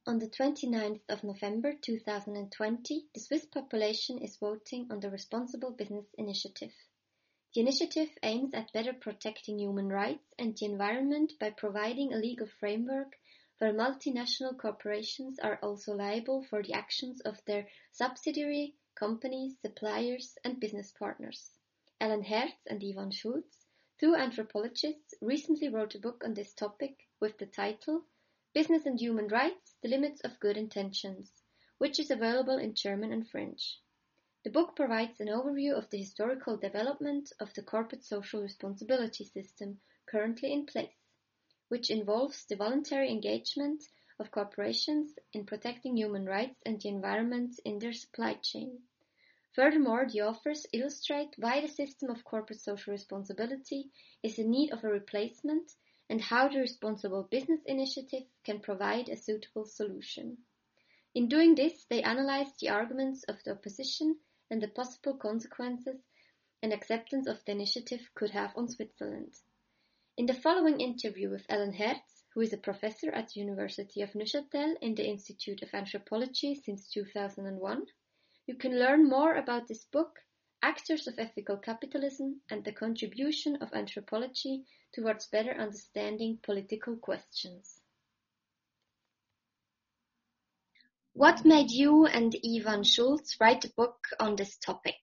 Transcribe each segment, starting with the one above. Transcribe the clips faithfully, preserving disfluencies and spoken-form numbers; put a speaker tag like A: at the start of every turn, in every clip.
A: On the twenty-ninth of November two thousand twenty, the Swiss population is voting on the Responsible Business Initiative. The initiative aims at better protecting human rights and the environment by providing a legal framework where multinational corporations are also liable for the actions of their subsidiary companies, suppliers, and business partners. Alan Herz and Ivan Schulz, two anthropologists, recently wrote a book on this topic with the title Business and Human Rights, The Limits of Good Intentions, which is available in German and French. The book provides an overview of the historical development of the corporate social responsibility system currently in place, which involves the voluntary engagement of corporations in protecting human rights and the environment in their supply chain. Furthermore, the authors illustrate why the system of corporate social responsibility is in need of a replacement and how the Responsible Business Initiative can provide a suitable solution. In doing this, they analyze the arguments of the opposition and the possible consequences and acceptance of the initiative could have on Switzerland. In the following interview with Alan Herz, who is a professor at the University of Neuchâtel in the Institute of Anthropology since two thousand one, you can learn more about this book, Actors of Ethical Capitalism, and the contribution of anthropology towards better understanding political questions. What made you and Ivan Schulz write a book on this topic?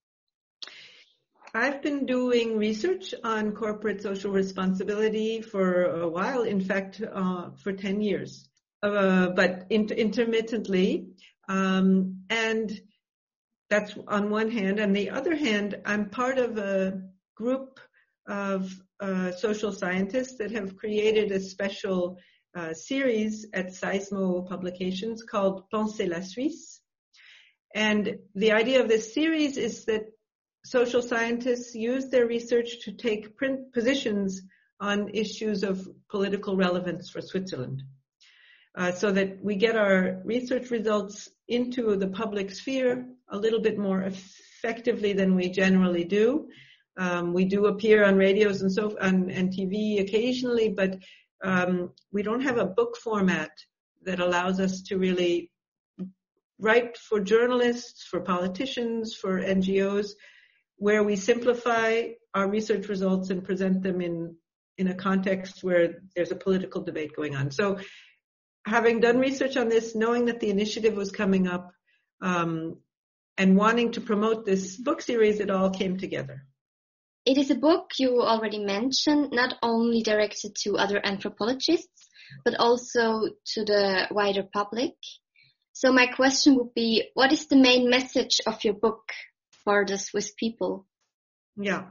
B: I've been doing research on corporate social responsibility for a while, in fact, uh, for ten years, uh, but inter- intermittently. Um, and that's on one hand. On the other hand, I'm part of a group of uh, social scientists that have created a special uh, series at Seismo Publications called Penser la Suisse. And the idea of this series is that social scientists use their research to take print positions on issues of political relevance for Switzerland, uh, so that we get our research results into the public sphere a little bit more effectively than we generally do. Um, we do appear on radios and so on and T V occasionally, but um, we don't have a book format that allows us to really write for journalists, for politicians, for N G Os, where we simplify our research results and present them in, in a context where there's a political debate going on. So having done research on this, knowing that the initiative was coming up, um, and wanting to promote this book series, it all came together.
A: It is a book you already mentioned, not only directed to other anthropologists, but also to the wider public. So my question would be, what is the main message of your book for the Swiss people?
B: Yeah.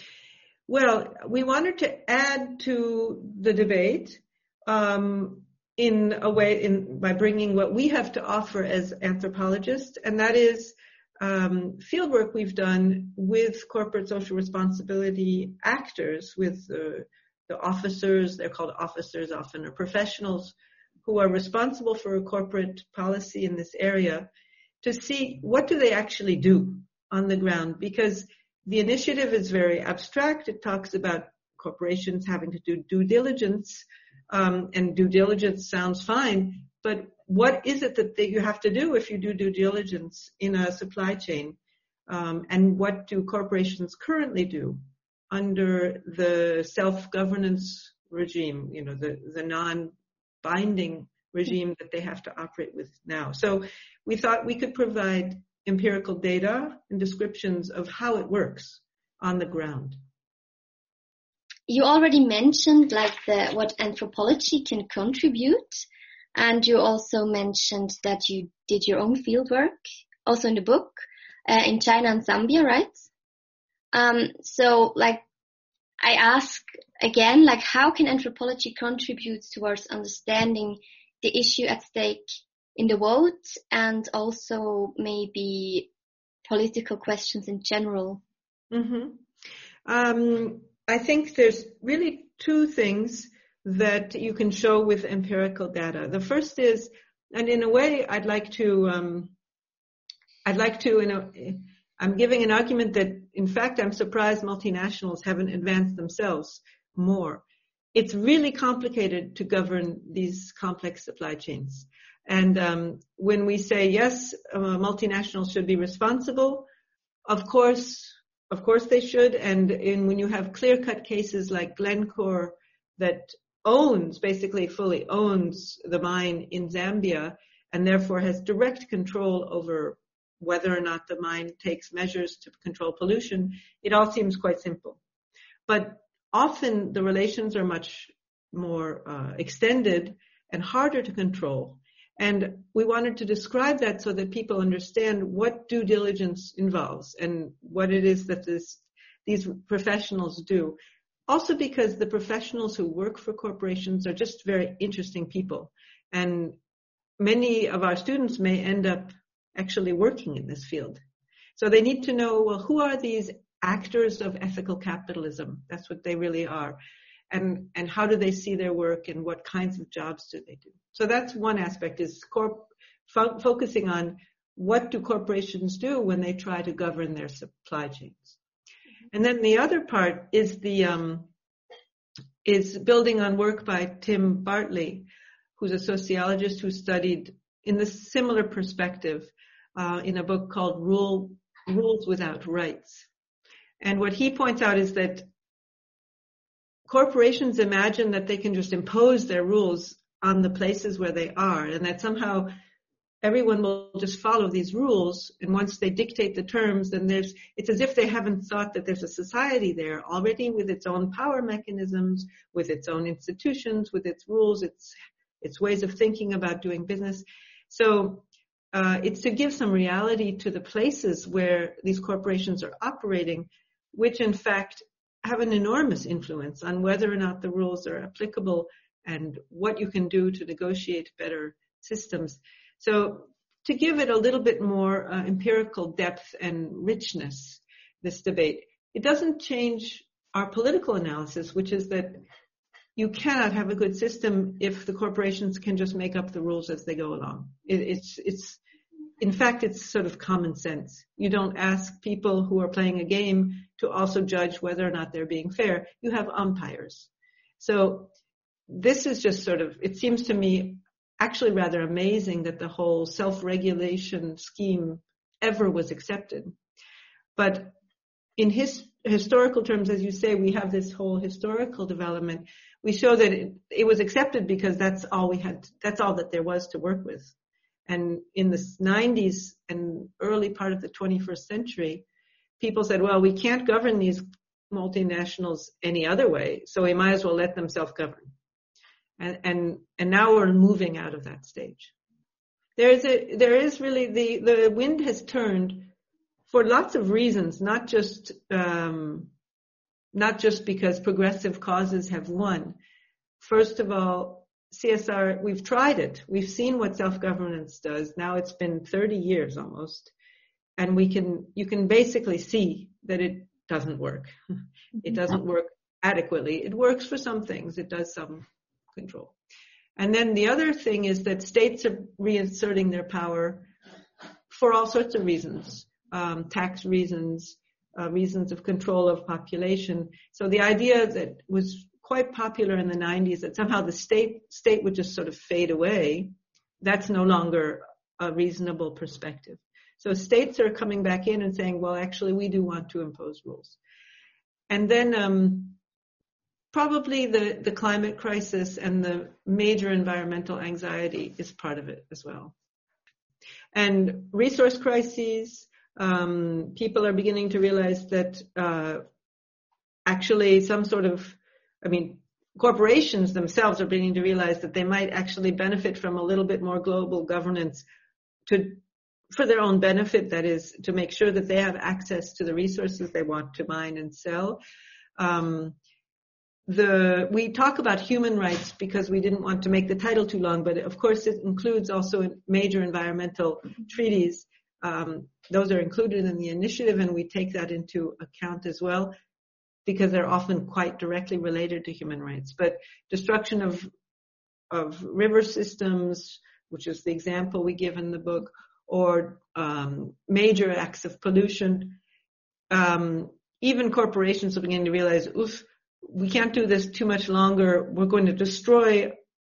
B: Well, we wanted to add to the debate um, in a way, in by bringing what we have to offer as anthropologists, and that is um, fieldwork we've done with corporate social responsibility actors, with uh, the officers, they're called officers often, or professionals who are responsible for a corporate policy in this area, to see what do they actually do on the ground, because the initiative is very abstract. It talks about corporations having to do due diligence, um, and due diligence sounds fine, but what is it that, that you have to do if you do due diligence in a supply chain? Um, and what do corporations currently do under the self-governance regime, you know, the, the non-binding regime that they have to operate with now? So we thought we could provide empirical data and descriptions of how it works on the ground.
A: You already mentioned like the, what anthropology can contribute, and you also mentioned that you did your own fieldwork, also in the book, uh, in China and Zambia, right? Um, so like, I ask again, like how can anthropology contribute towards understanding the issue at stake in the vote and also maybe political questions in general?
B: Mm-hmm. Um, I think there's really two things that you can show with empirical data. The first is, and in a way, I'd like to, um, I'd like to, you know, I'm giving an argument that, in fact, I'm surprised multinationals haven't advanced themselves more. It's really complicated to govern these complex supply chains. And um, when we say, yes, uh, multinationals should be responsible, of course, of course they should. And in, when you have clear-cut cases like Glencore that owns, basically fully owns the mine in Zambia and therefore has direct control over whether or not the mine takes measures to control pollution, it all seems quite simple. But often the relations are much more uh, extended and harder to control. And we wanted to describe that so that people understand what due diligence involves and what it is that this, these professionals do. Also because the professionals who work for corporations are just very interesting people. And many of our students may end up actually working in this field. So they need to know, well, who are these actors of ethical capitalism? That's what they really are. And, and how do they see their work and what kinds of jobs do they do? So that's one aspect, is corp, fo- focusing on what do corporations do when they try to govern their supply chains. And then the other part is the um, is building on work by Tim Bartley, who's a sociologist who studied in the similar perspective uh, in a book called Rule, Rules Without Rights. And what he points out is that corporations imagine that they can just impose their rules on the places where they are, and that somehow everyone will just follow these rules. And once they dictate the terms, then there's, it's as if they haven't thought that there's a society there already with its own power mechanisms, with its own institutions, with its rules, its, its ways of thinking about doing business. So uh, it's to give some reality to the places where these corporations are operating, which in fact have an enormous influence on whether or not the rules are applicable and what you can do to negotiate better systems. So to give it a little bit more uh, empirical depth and richness, this debate, it doesn't change our political analysis, which is that you cannot have a good system if the corporations can just make up the rules as they go along. It, it's, it's, in fact, it's sort of common sense. You don't ask people who are playing a game to also judge whether or not they're being fair. You have umpires. So this is just sort of, it seems to me, actually rather amazing that the whole self-regulation scheme ever was accepted. But in his historical terms, as you say, we have this whole historical development. We show that it, it was accepted because that's all we had, that's all that there was to work with. And in the nineties and early part of the twenty-first century, people said, well, we can't govern these multinationals any other way, so we might as well let them self-govern. And, and, and now we're moving out of that stage. There is a, there is really the, the wind has turned for lots of reasons, not just, um, not just because progressive causes have won. First of all, C S R, we've tried it. We've seen what self-governance does. Now it's been thirty years almost. And we can, you can basically see that it doesn't work. It doesn't work adequately. It works for some things. It does some control. And then the other thing is that states are reasserting their power for all sorts of reasons, um, tax reasons, uh, reasons of control of population. So the idea that was quite popular in the nineties that somehow the state state would just sort of fade away, that's no longer a reasonable perspective. So states are coming back in and saying, well, actually, we do want to impose rules. And then um, probably the, the climate crisis and the major environmental anxiety is part of it as well. And resource crises, um, people are beginning to realize that uh, actually some sort of, I mean, corporations themselves are beginning to realize that they might actually benefit from a little bit more global governance to for their own benefit, that is, to make sure that they have access to the resources they want to mine and sell. Um, the, we talk about human rights because we didn't want to make the title too long, but of course it includes also major environmental treaties. Um, those are included in the initiative, and we take that into account as well because they're often quite directly related to human rights. But destruction of, of river systems, which is the example we give in the book, or um, major acts of pollution, um, even corporations are beginning to realize, oof, we can't do this too much longer. We're going to destroy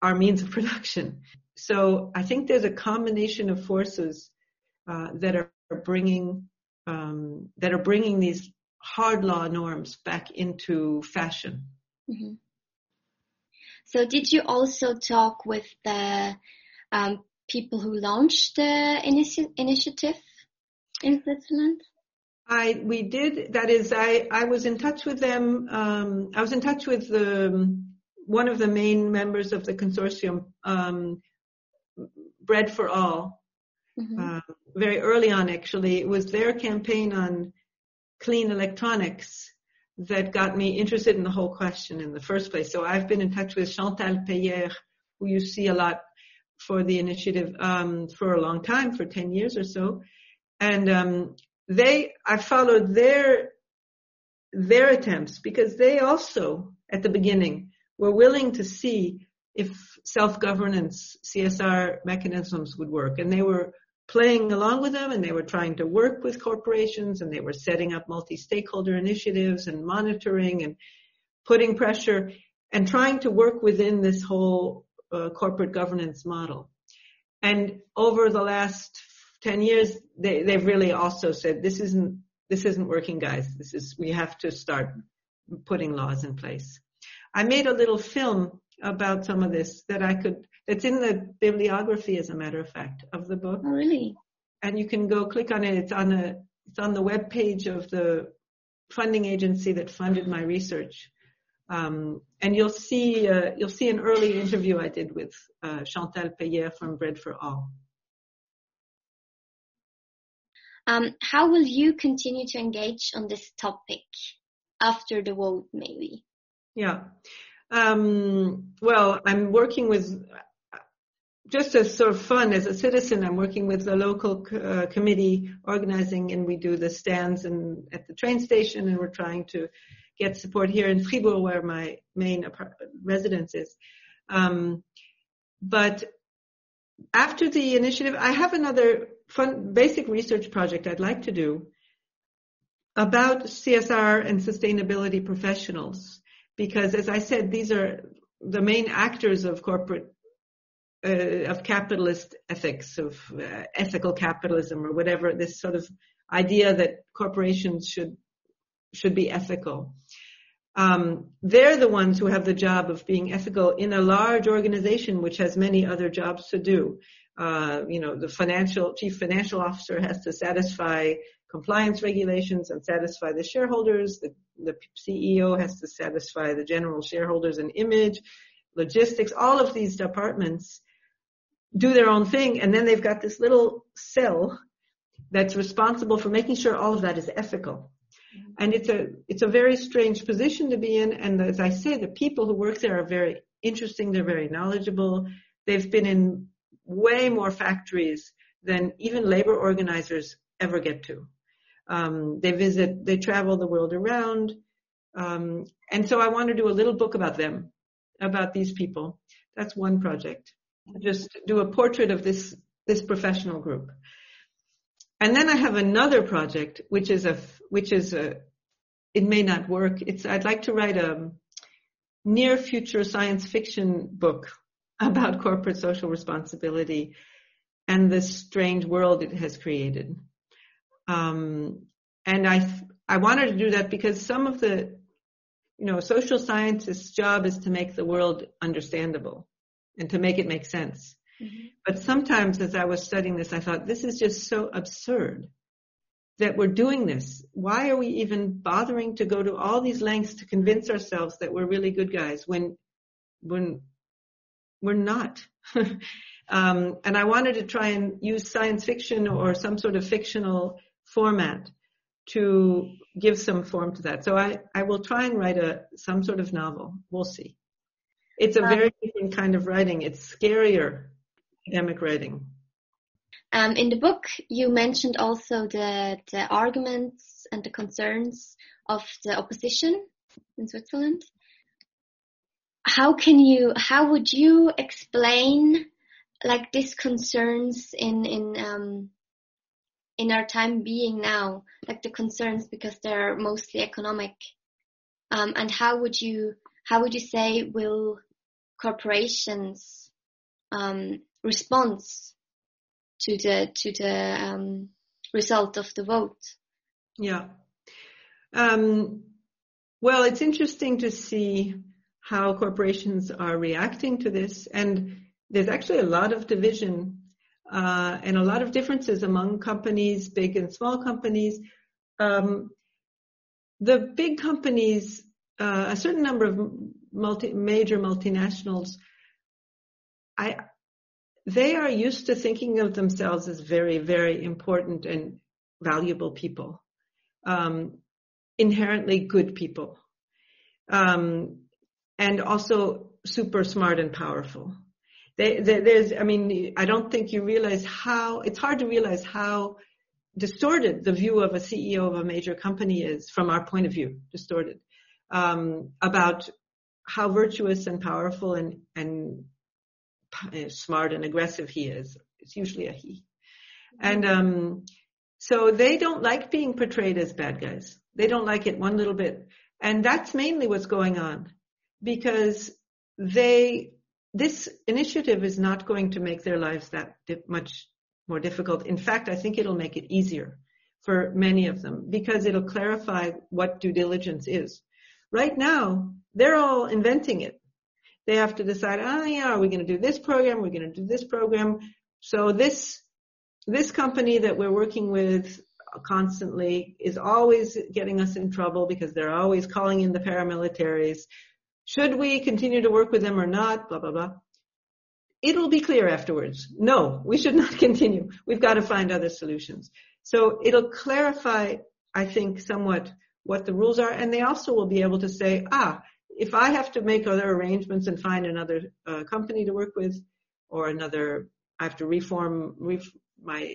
B: our means of production. So I think there's a combination of forces uh, that are bringing um, that are bringing these hard law norms back into fashion.
A: Mm-hmm. So did you also talk with the um, people who launched the initi- initiative in Switzerland?
B: I we did. That is, I I was in touch with them. Um, I was in touch with the, one of the main members of the consortium, um, Bread for All. Mm-hmm. Uh, very early on, actually, it was their campaign on clean electronics that got me interested in the whole question in the first place. So I've been in touch with Chantal Peyer, who you see a lot for the initiative um, for a long time, for ten years or so. And um, they, I followed their their attempts because they also, at the beginning, were willing to see if self-governance C S R mechanisms would work. And they were playing along with them, and they were trying to work with corporations, and they were setting up multi-stakeholder initiatives and monitoring and putting pressure and trying to work within this whole uh, corporate governance model. And over the last ten years, they, they've really also said, this isn't, this isn't working, guys. This is, we have to start putting laws in place. I made a little film about some of this that I could, that's in the bibliography, as a matter of fact, of the book.
A: Oh, really?
B: And you can go click on it. It's on a, it's on the web page of the funding agency that funded my research. Um, and you'll see, uh, you'll see an early interview I did with uh, Chantal Peyer from Bread for All.
A: Um, how will you continue to engage on this topic after the vote, maybe?
B: Yeah. Um, well, I'm working with, just as sort of fun as a citizen, I'm working with the local uh, committee organizing, and we do the stands and at the train station, and we're trying to get support here in Fribourg, where my main residence is. Um, but after the initiative, I have another fun, basic research project I'd like to do about C S R and sustainability professionals. Because, as I said, these are the main actors of corporate, uh, of capitalist ethics, of uh, ethical capitalism, or whatever, this sort of idea that corporations should should be ethical. Um, they're the ones who have the job of being ethical in a large organization which has many other jobs to do. Uh, you know, the financial chief financial officer has to satisfy compliance regulations and satisfy the shareholders. The, the C E O has to satisfy the general shareholders and image, logistics. All of these departments do their own thing, and then they've got this little cell that's responsible for making sure all of that is ethical. And it's a it's a very strange position to be in. And as I say, the people who work there are very interesting. They're very knowledgeable. They've been in way more factories than even labor organizers ever get to. Um, they visit, they travel the world around. Um, and so I want to do a little book about them, about these people. That's one project. Just do a portrait of this, this professional group. And then I have another project, which is a, which is a, it may not work. It's, I'd like to write a near future science fiction book about corporate social responsibility and the strange world it has created. Um, and I, I wanted to do that because some of the, you know, social scientists' job is to make the world understandable and to make it make sense. Mm-hmm. But sometimes as I was studying this, I thought, this is just so absurd that we're doing this. Why are we even bothering to go to all these lengths to convince ourselves that we're really good guys when, when we're not? um, and I wanted to try and use science fiction or some sort of fictional format to give some form to that. So I, I will try and write a some sort of novel. We'll see. It's a very different kind of writing. It's scarier academic writing.
A: Um, in the book, you mentioned also the, the arguments and the concerns of the opposition in Switzerland. How can you, how would you explain like these concerns in, in, um, in our time being now, like the concerns, because they're mostly economic? Um, and how would you, how would you say will corporations' um, response to the to the um, result of the vote?
B: Yeah. Um, well, it's interesting to see how corporations are reacting to this, and there's actually a lot of division uh, and a lot of differences among companies, big and small companies. Um, the big companies, uh, a certain number of multi, major multinationals, I, they are used to thinking of themselves as very, very important and valuable people, um, inherently good people, um, and also super smart and powerful. They, they, there's, I mean, I don't think you realize how, it's hard to realize how distorted the view of a C E O of a major company is from our point of view, distorted, um, about how virtuous and powerful and, and smart and aggressive he is. It's usually a he. And um, so they don't like being portrayed as bad guys. They don't like it one little bit. And that's mainly what's going on, because they, this initiative is not going to make their lives that di- much more difficult. In fact, I think it'll make it easier for many of them, because it'll clarify what due diligence is. Right now, they're all inventing it. They have to decide, oh yeah, are we going to do this program? We're going to do this program. So this, this company that we're working with constantly is always getting us in trouble because they're always calling in the paramilitaries. Should we continue to work with them or not? Blah, blah, blah. It'll be clear afterwards. No, we should not continue. We've got to find other solutions. So it'll clarify, I think, somewhat what the rules are. And they also will be able to say, ah, if I have to make other arrangements and find another uh, company to work with, or another, I have to reform ref, my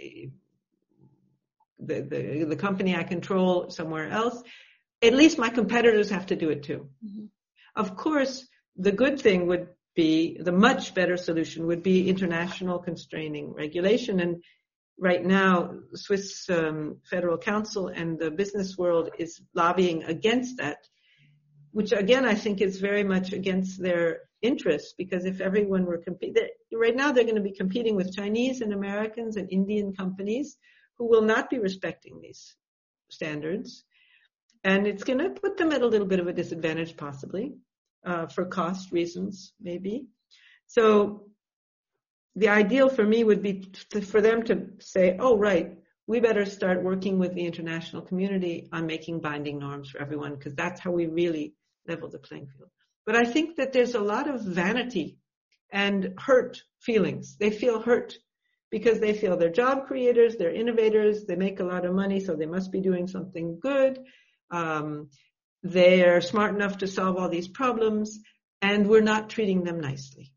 B: the, the the company I control somewhere else, at least my competitors have to do it too. Mm-hmm. Of course, the good thing would be, the much better solution would be international constraining regulation. And right now, Swiss um, Federal Council and the business world is lobbying against that, which again, I think is very much against their interests, because if everyone were competing, right now they're going to be competing with Chinese and Americans and Indian companies who will not be respecting these standards. And it's going to put them at a little bit of a disadvantage, possibly, uh, for cost reasons, maybe. So the ideal for me would be to, for them to say, oh, right, we better start working with the international community on making binding norms for everyone, because that's how we really level the playing field. But I think that there's a lot of vanity and hurt feelings. They feel hurt because they feel they're job creators, they're innovators, they make a lot of money, so they must be doing something good. Um, they're smart enough to solve all these problems, and we're not treating them nicely.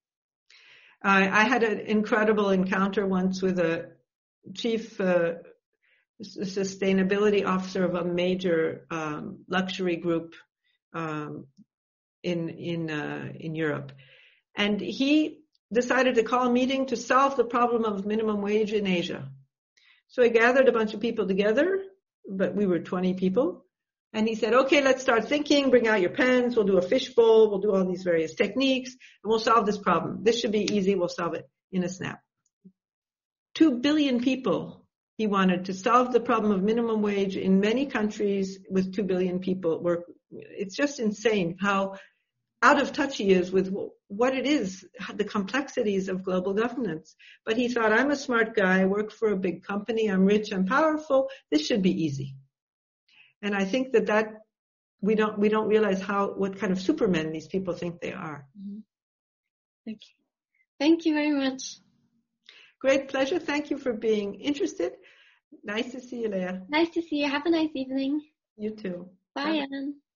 B: I, I had an incredible encounter once with a chief uh, sustainability officer of a major um, luxury group um, in in uh, in Europe, and he decided to call a meeting to solve the problem of minimum wage in Asia. So he gathered a bunch of people together, but we were twenty people, and he said, okay, let's start thinking, bring out your pens, we'll do a fishbowl, we'll do all these various techniques, and we'll solve this problem. This should be easy, we'll solve it in a snap. Two billion people, he wanted to solve the problem of minimum wage in many countries with two billion people. Work. It's just insane how out of touch he is with what it is, the complexities of global governance. But he thought, I'm a smart guy, I work for a big company, I'm rich, I'm powerful, this should be easy. And I think that that we don't we don't realize how what kind of supermen these people think they are.
A: Mm-hmm. Thank you. Thank you very much.
B: Great pleasure. Thank you for being interested. Nice to see you, Leah.
A: Nice to see you. Have a nice evening.
B: You too.
A: Bye, Anne.